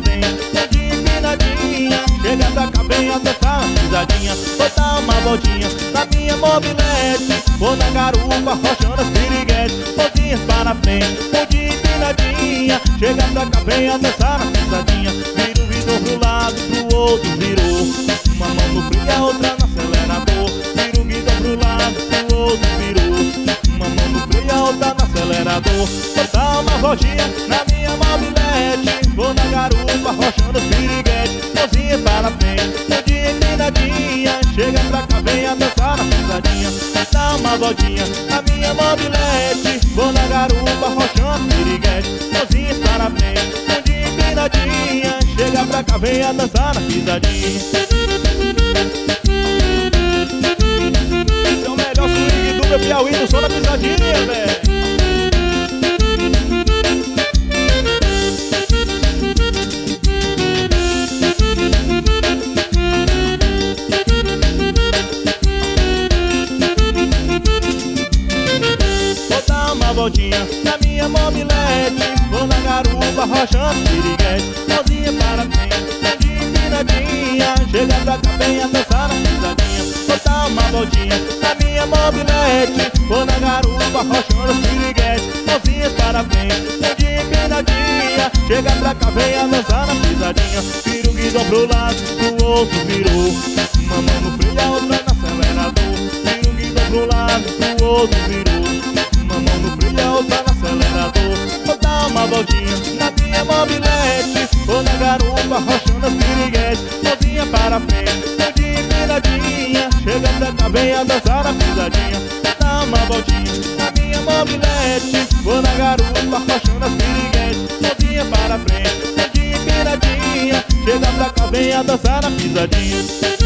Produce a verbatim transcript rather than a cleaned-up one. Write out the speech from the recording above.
frente, de empinadinha. Chega pra cá, venha dançar na pisadinha. Vou dar uma voltinha na minha mobilete, vou na garupa, rochando as piriguetes. Mãozinhas para frente, de empinadinha. Chega pra cá, venha dançar na pisadinha. Vira o vidro pro lado, pro outro virou. Uma mão no freio e a outra no acelerador. Vira o guidão pro lado, pro outro virou. Uma mão no freio e a outra no acelerador. Vou dar uma voltinha na minha mobilete, vou na garupa, rochando os piriguetes. Mãozinha para frente, de empinadinha. Chega pra cá, venha dançar na pisadinha. Dá uma voltinha na minha mobilete, vou na garupa, rochando os piriguetes. Mãozinha para frente, de empinadinha. Chega pra cá, venha dançar na pisadinha. Esse é o melhor swing do meu Piauí, no som da pisadinha, velho. Voltinha na minha mobilete, vou na garupa, rochando piriguete. Mãozinha para frente, de empinadinha. Chega pra cá, venha dançar na pisadinha. Vou dar uma voltinha na minha mobilete, vou na garupa, rochando piriguete. Mãozinhas para frente, de empinadinha. Chega pra cá, venha dançar na pisadinha. Vira o guidão pro lado, pro outro virou. Uma mão no freio, a outra no acelerador. Vira o guidão pro lado, pro outro virou. Uma mão no freio e a outra no acelerador. Vou dar uma voltinha na minha mobilete, vou na garupa, rochando as piriguetes. Mãozinha para frente, de empinadinha. Chega pra cá, venha dançar na pisadinha. Dá uma voltinha na minha mobilete, vou na garupa, rochando as piriguetes. Mãozinha para frente, de empinadinha. Chega pra cá, venha dançar na pisadinha.